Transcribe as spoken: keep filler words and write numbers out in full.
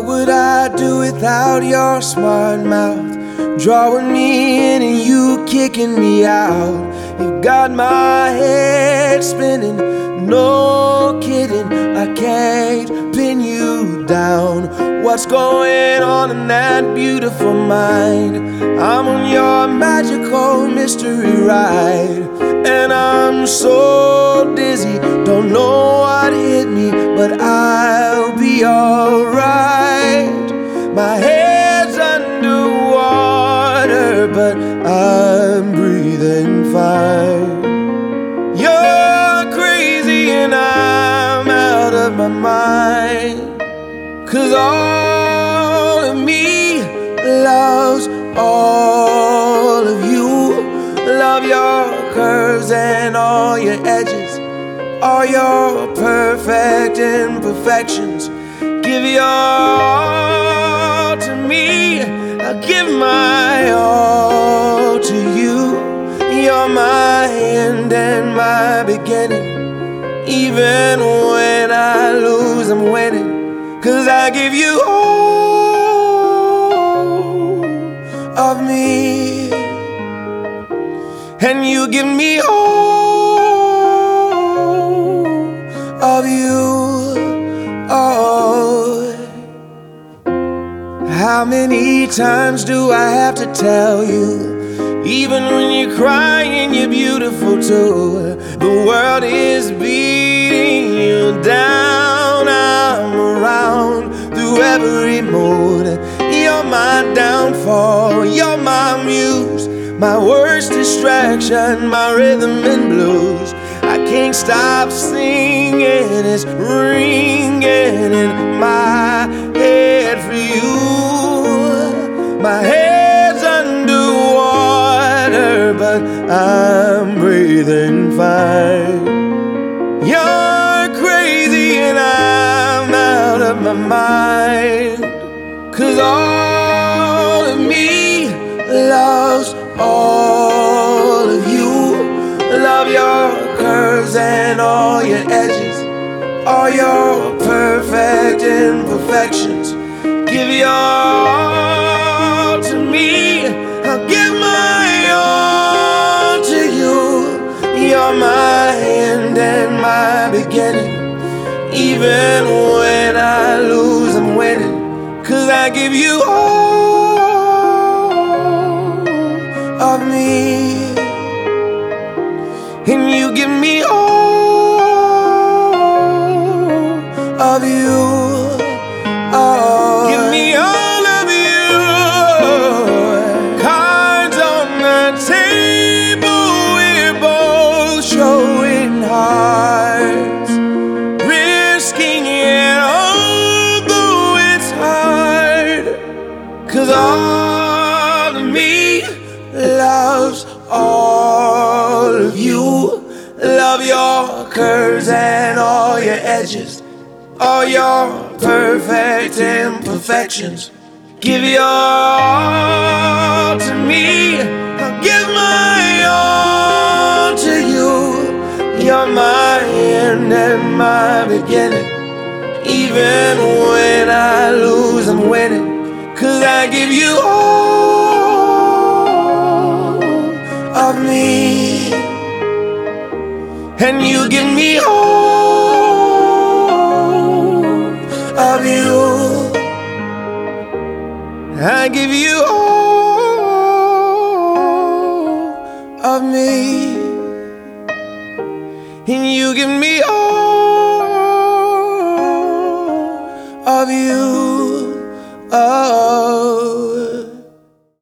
What would I do without your smart mouth? Drawing me in and you kicking me out. You got my head spinning, no kidding, I can't pin you down. What's going on in that beautiful mind? I'm on your magical mystery ride, and I'm so dizzy, don't know what hit me, but I'll be alright. My head's underwater, but I'm breathing fine. You're crazy and I'm out of my mind, 'cause all of me loves all of you. Love your curves and all your edges, all your perfect imperfections. Give your all to me, I'll give my all to you. You're my end and my beginning. Even when I lose, I'm winning, 'cause I give you all of me, and you give me all of you. Oh, how many times do I have to tell you? Even when you're crying, you're beautiful too. The world is beating you down. I'm around through every mood. You're my downfall, you're my muse, my worst distraction, my rhythm and blues. I can't stop singing, it's ringing in my head for you. My head's underwater, but I'm breathing fine. You're crazy and I'm out of my mind, 'cause all of me loves all of you. Love your curves and all your edges, all your perfect imperfections. Give your all to me, I'll give my all to you. You're my end and my beginning. Even when I lose, I'm winning, 'cause I give you all of me, and you give me all of you. Oh, give me all of you. Cards on the table, we're both showing hearts, risking it although it's hard, 'cause all of me loves all of you. Love your curves and all your edges, all your perfect imperfections. Give your all to me, I'll give my all to you. You're my end and my beginning. Even when I lose, I'm winning, 'cause I give you all of me, and you give me all of you. I give you all of me, and you give me all of you.